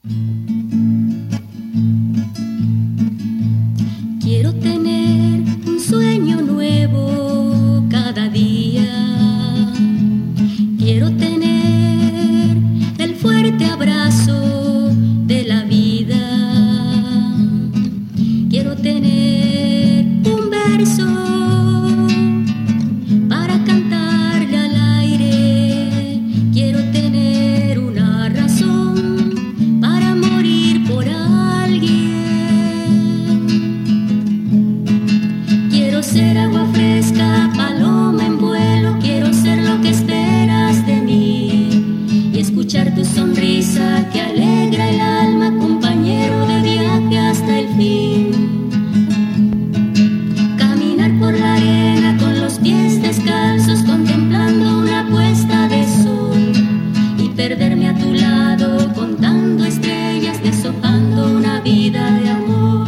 Quiero tener un sueño nuevo cada día. Quiero tener el fuerte abrazo de la vida. Quiero tener un verso para cantarle al aire. Quiero tener una razón para morir por alguien. Quiero ser agua fresca, paloma en vuelo. Quiero ser lo que esperas de mí y escuchar tu sonrisa que alegra el alma, compañero de viaje hasta el fin. Caminar por la arena con los pies descalzos, contemplando una puesta de sol y perderme a tu lado contando estrellas, deshojando una vida de amor.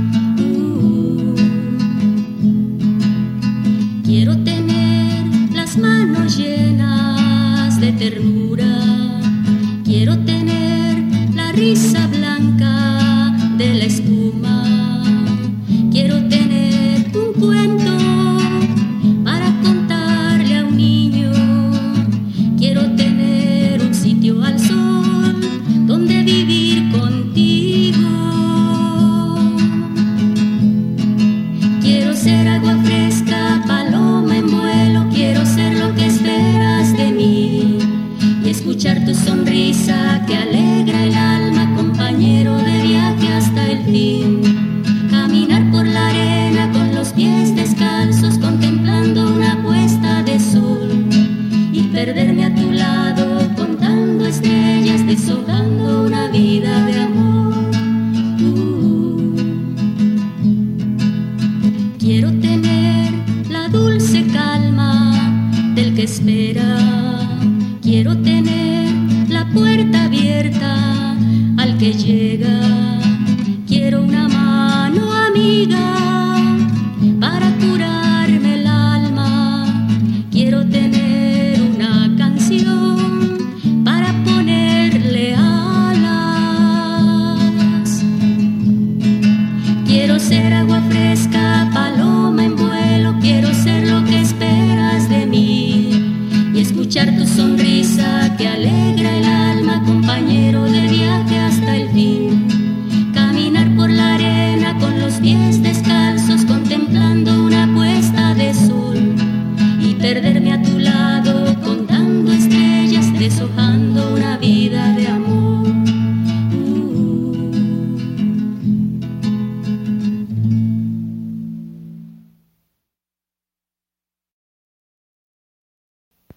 Quiero tener las manos llenas de ternura. Quiero tener la risa blanca de la espuma. Quiero tener un cuento para contarle a un niño. Quiero tener un sitio al sol donde vivir contigo. Quiero ser agua fresca, paloma en vuelo. Quiero ser lo que esperas de mí y escuchar tu sonrisa que alegra el alma, compañero de viaje hasta el fin. Caminar por la arena con los pies descalzos, contemplando una puesta de sol y perderme a tu lado contando estrellas, deshojando una vida de amor. Quiero tener la dulce calma del que espera. Quiero tener la puerta abierta al que llega.